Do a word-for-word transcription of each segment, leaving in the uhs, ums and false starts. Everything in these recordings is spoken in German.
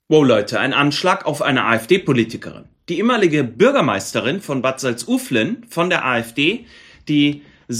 Wow Leute, ein Anschlag auf eine AfD-Politikerin. Die ehemalige Bürgermeisterin von Bad Salzuflen von der AfD, die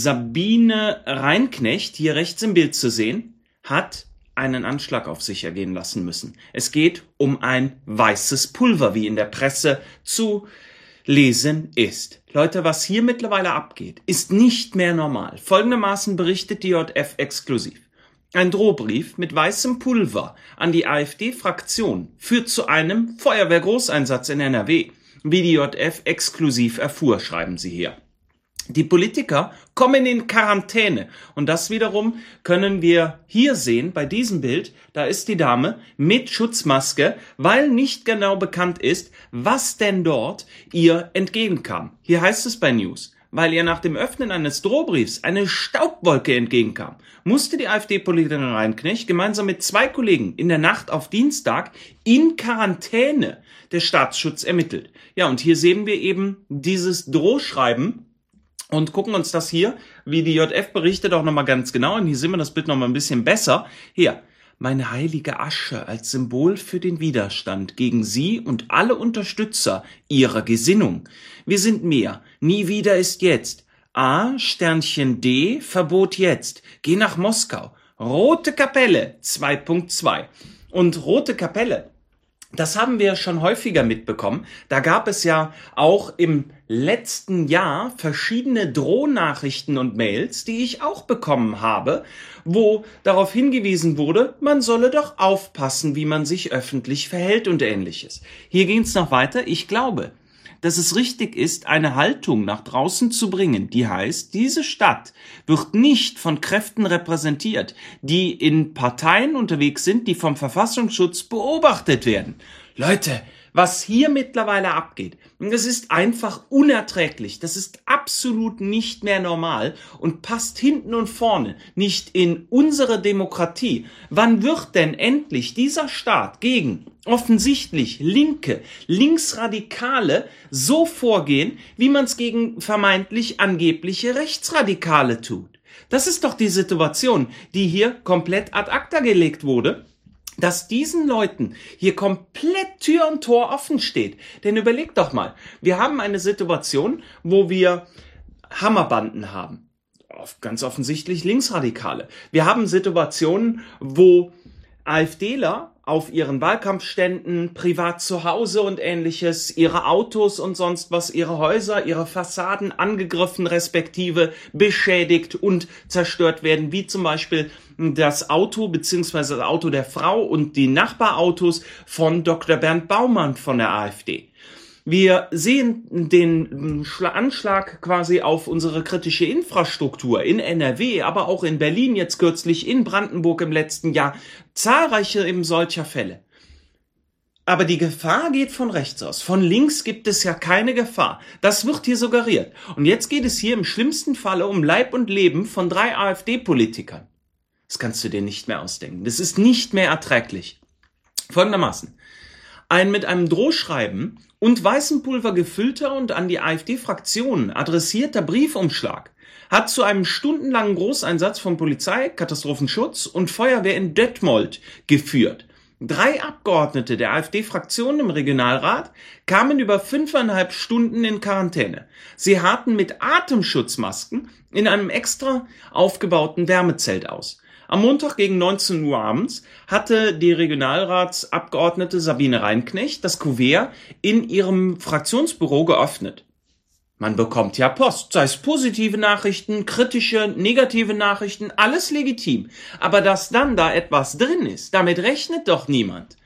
Sabine Reinknecht, hier rechts im Bild zu sehen, hat einen Anschlag auf sich ergehen lassen müssen. Es geht um ein weißes Pulver, wie in der Presse zu lesen ist. Leute, was hier mittlerweile abgeht, ist nicht mehr normal. Folgendermaßen berichtet die J F exklusiv. Ein Drohbrief mit weißem Pulver an die AfD-Fraktion führt zu einem Feuerwehrgroßeinsatz in N R W. Wie die J F exklusiv erfuhr, schreiben sie hier. Die Politiker kommen in Quarantäne und das wiederum können wir hier sehen bei diesem Bild. Da ist die Dame mit Schutzmaske, weil nicht genau bekannt ist, was denn dort ihr entgegenkam. Hier heißt es bei News: Weil ihr nach dem Öffnen eines Drohbriefs eine Staubwolke entgegenkam, musste die AfD-Politikerin Reinknecht gemeinsam mit zwei Kollegen in der Nacht auf Dienstag in Quarantäne. Der Staatsschutz ermittelt. Ja, und hier sehen wir eben dieses Drohschreiben und gucken uns das hier, wie die J F berichtet, auch nochmal ganz genau. Und hier sehen wir das Bild nochmal ein bisschen besser. Hier. Meine heilige Asche als Symbol für den Widerstand gegen Sie und alle Unterstützer Ihrer Gesinnung. Wir sind mehr. Nie wieder ist jetzt. A, Sternchen D, Verbot jetzt. Geh nach Moskau. Rote Kapelle zwei Punkt zwei. Und Rote Kapelle, das haben wir schon häufiger mitbekommen. Da gab es ja auch im letzten Jahr verschiedene Drohnachrichten und Mails, die ich auch bekommen habe, wo darauf hingewiesen wurde, man solle doch aufpassen, wie man sich öffentlich verhält und Ähnliches. Hier ging es noch weiter. Ich glaube, dass es richtig ist, eine Haltung nach draußen zu bringen, die heißt, diese Stadt wird nicht von Kräften repräsentiert, die in Parteien unterwegs sind, die vom Verfassungsschutz beobachtet werden. Leute, was hier mittlerweile abgeht, das ist einfach unerträglich. Das ist absolut nicht mehr normal und passt hinten und vorne nicht in unsere Demokratie. Wann wird denn endlich dieser Staat gegen offensichtlich Linke, Linksradikale so vorgehen, wie man es gegen vermeintlich angebliche Rechtsradikale tut? Das ist doch die Situation, die hier komplett ad acta gelegt wurde, dass diesen Leuten hier komplett Tür und Tor offen steht. Denn überlegt doch mal, wir haben eine Situation, wo wir Hammerbanden haben. Ganz offensichtlich Linksradikale. Wir haben Situationen, wo AfDler auf ihren Wahlkampfständen, privat zu Hause und Ähnliches, ihre Autos und sonst was, ihre Häuser, ihre Fassaden angegriffen respektive beschädigt und zerstört werden, wie zum Beispiel das Auto beziehungsweise das Auto der Frau und die Nachbarautos von Doktor Bernd Baumann von der AfD. Wir sehen den Anschlag quasi auf unsere kritische Infrastruktur in N R W, aber auch in Berlin jetzt kürzlich, in Brandenburg im letzten Jahr. Zahlreiche eben solcher Fälle. Aber die Gefahr geht von rechts aus. Von links gibt es ja keine Gefahr. Das wird hier suggeriert. Und jetzt geht es hier im schlimmsten Falle um Leib und Leben von drei AfD-Politikern. Das kannst du dir nicht mehr ausdenken. Das ist nicht mehr erträglich. Folgendermaßen. Ein mit einem Drohschreiben und weißem Pulver gefüllter und an die AfD-Fraktion adressierter Briefumschlag hat zu einem stundenlangen Großeinsatz von Polizei, Katastrophenschutz und Feuerwehr in Detmold geführt. Drei Abgeordnete der AfD-Fraktion im Regionalrat kamen über fünfeinhalb Stunden in Quarantäne. Sie harrten mit Atemschutzmasken in einem extra aufgebauten Wärmezelt aus. Am Montag gegen neunzehn Uhr abends hatte die Regionalratsabgeordnete Sabine Reinknecht das Kuvert in ihrem Fraktionsbüro geöffnet. Man bekommt ja Post, sei es positive Nachrichten, kritische, negative Nachrichten, alles legitim. Aber dass dann da etwas drin ist, damit rechnet doch niemand.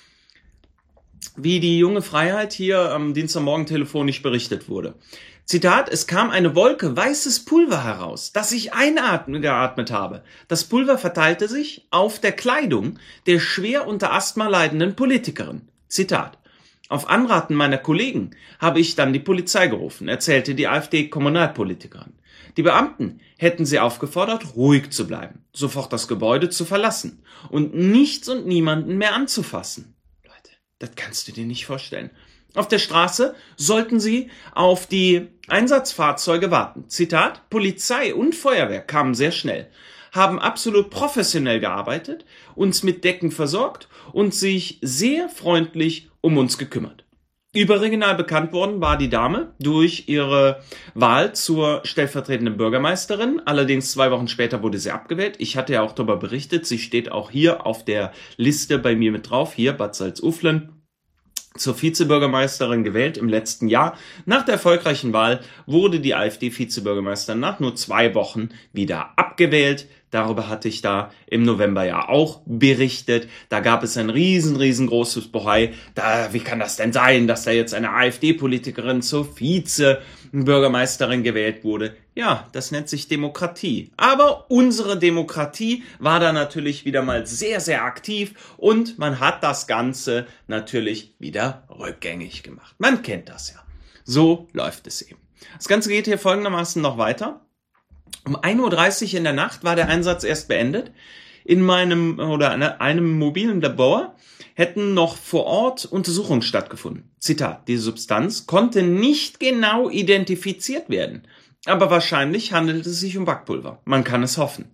Wie die junge Freiheit hier am Dienstagmorgen telefonisch berichtet wurde. Zitat, es kam eine Wolke weißes Pulver heraus, das ich eingeatmet habe. Das Pulver verteilte sich auf der Kleidung der schwer unter Asthma leidenden Politikerin. Zitat, auf Anraten meiner Kollegen habe ich dann die Polizei gerufen, erzählte die AfD-Kommunalpolitikerin. Die Beamten hätten sie aufgefordert, ruhig zu bleiben, sofort das Gebäude zu verlassen und nichts und niemanden mehr anzufassen. Leute, das kannst du dir nicht vorstellen. Auf der Straße sollten sie auf die Einsatzfahrzeuge warten. Zitat, Polizei und Feuerwehr kamen sehr schnell, haben absolut professionell gearbeitet, uns mit Decken versorgt und sich sehr freundlich um uns gekümmert. Überregional bekannt worden war die Dame durch ihre Wahl zur stellvertretenden Bürgermeisterin. Allerdings zwei Wochen später wurde sie abgewählt. Ich hatte ja auch darüber berichtet. Sie steht auch hier auf der Liste bei mir mit drauf. Hier, Bad Salzuflen. Zur Vizebürgermeisterin gewählt im letzten Jahr. Nach der erfolgreichen Wahl wurde die AfD-Vizebürgermeisterin nach nur zwei Wochen wieder abgewählt. Darüber hatte ich da im November ja auch berichtet. Da gab es ein riesen, riesengroßes Bohai. Da, wie kann das denn sein, dass da jetzt eine AfD-Politikerin zur Vizebürgermeisterin gewählt wurde? Ja, das nennt sich Demokratie. Aber unsere Demokratie war da natürlich wieder mal sehr, sehr aktiv und man hat das Ganze natürlich wieder rückgängig gemacht. Man kennt das ja. So läuft es eben. Das Ganze geht hier folgendermaßen noch weiter. Um ein Uhr dreißig in der Nacht war der Einsatz erst beendet. In meinem oder einem mobilen Labor hätten noch vor Ort Untersuchungen stattgefunden. Zitat: Die Substanz konnte nicht genau identifiziert werden, aber wahrscheinlich handelt es sich um Backpulver. Man kann es hoffen.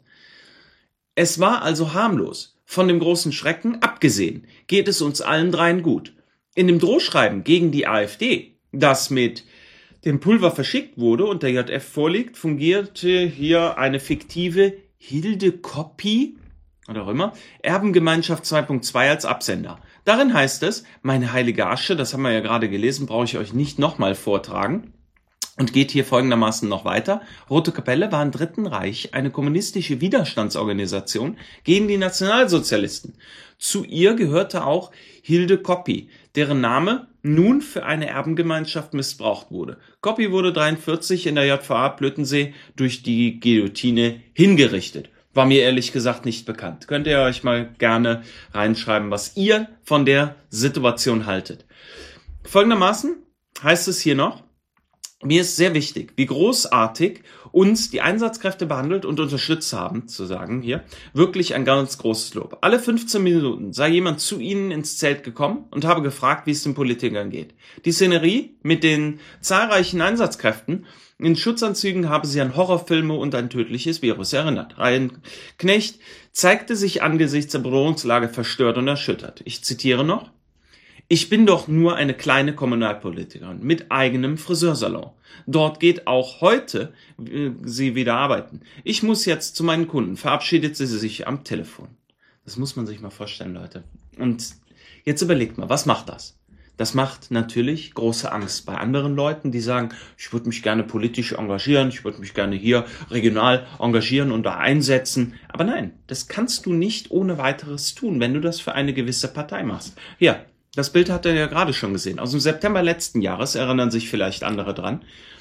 Es war also harmlos. Von dem großen Schrecken abgesehen geht es uns allen dreien gut. In dem Drohschreiben gegen die AfD, das mit dem Pulver verschickt wurde und der J F vorliegt, fungierte hier eine fiktive Hilde Koppi, oder auch immer, Erbengemeinschaft zwei Punkt zwei als Absender. Darin heißt es, meine heilige Asche, das haben wir ja gerade gelesen, brauche ich euch nicht nochmal vortragen, und geht hier folgendermaßen noch weiter. Rote Kapelle war im Dritten Reich eine kommunistische Widerstandsorganisation gegen die Nationalsozialisten. Zu ihr gehörte auch Hilde Koppi, deren Name nun für eine Erbengemeinschaft missbraucht wurde. Koppi wurde dreiundvierzig in der J V A Plötzensee durch die Guillotine hingerichtet. War mir ehrlich gesagt nicht bekannt. Könnt ihr euch mal gerne reinschreiben, was ihr von der Situation haltet. Folgendermaßen heißt es hier noch: Mir ist sehr wichtig, wie großartig uns die Einsatzkräfte behandelt und unterstützt haben, zu sagen hier, wirklich ein ganz großes Lob. Alle fünfzehn Minuten sei jemand zu ihnen ins Zelt gekommen und habe gefragt, wie es den Politikern geht. Die Szenerie mit den zahlreichen Einsatzkräften in Schutzanzügen habe sie an Horrorfilme und ein tödliches Virus erinnert. Reinknecht zeigte sich angesichts der Bedrohungslage verstört und erschüttert. Ich zitiere noch: Ich bin doch nur eine kleine Kommunalpolitikerin mit eigenem Friseursalon. Dort geht auch heute äh, sie wieder arbeiten. Ich muss jetzt zu meinen Kunden, verabschiedet sie sich am Telefon. Das muss man sich mal vorstellen, Leute. Und jetzt überlegt mal, was macht das? Das macht natürlich große Angst bei anderen Leuten, die sagen, ich würde mich gerne politisch engagieren, ich würde mich gerne hier regional engagieren und da einsetzen. Aber nein, das kannst du nicht ohne weiteres tun, wenn du das für eine gewisse Partei machst. Ja. Das Bild hat er ja gerade schon gesehen. Aus dem September letzten Jahres erinnern sich vielleicht andere dran,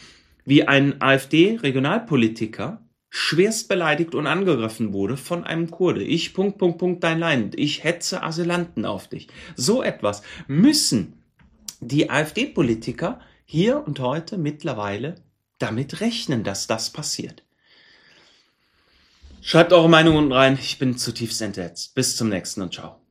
wie ein AfD-Regionalpolitiker schwerst beleidigt und angegriffen wurde von einem Kurde. Ich, Punkt, Punkt, Punkt, dein Land. Ich hetze Asylanten auf dich. So etwas müssen die AfD-Politiker hier und heute mittlerweile damit rechnen, dass das passiert. Schreibt eure Meinung unten rein. Ich bin zutiefst entsetzt. Bis zum nächsten und ciao.